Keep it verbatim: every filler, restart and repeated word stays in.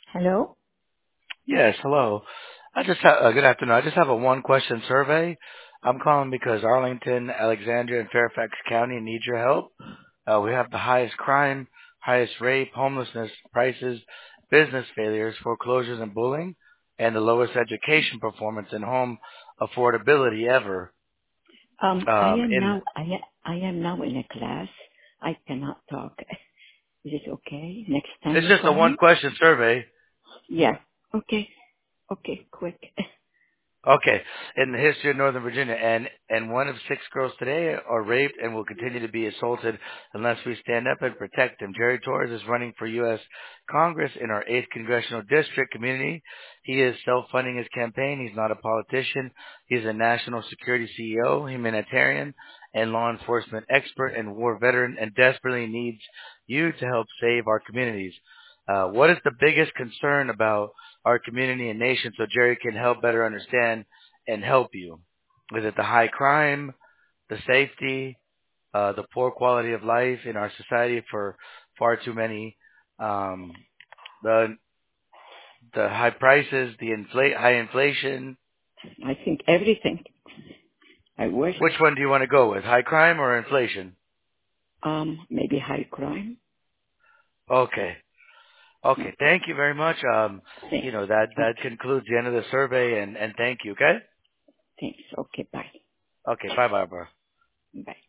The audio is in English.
Hello? Yes, hello. I just have, uh, good afternoon. I just have a one question survey. I'm calling because Arlington, Alexandria, and Fairfax County need your help. Uh, we have the highest crime, highest rape, homelessness, prices, business failures, foreclosures, and bullying, and the lowest education performance and home affordability ever. Um, I Um, am in now, I, I am now in a class. I cannot talk. Is it okay? Next time it's you just a call one me? question survey. Yeah. Okay. Okay, quick. Okay. In the history of Northern Virginia, and and one of six girls today are raped and will continue to be assaulted unless we stand up and protect them. Jerry Torres is running for U S Congress in our eighth congressional district community. He is self-funding his campaign. He's not a politician. He's a national security C E O, humanitarian, and law enforcement expert and war veteran, and desperately needs you to help save our communities. Uh, what is the biggest concern about our community and nation so Jerry can help better understand and help you? Is it the high crime, the safety, uh, the poor quality of life in our society for far too many, um, the the high prices, the inflate high inflation? I think everything. I wish. Which one do you want to go with, high crime or inflation? Um, maybe high crime. Okay. Okay. Okay. Thank you very much. Um, Thanks. you know, that, that Okay. concludes the end of the survey, and, and thank you. Okay? Thanks. Okay, bye. Okay. Bye, Barbara. Bye.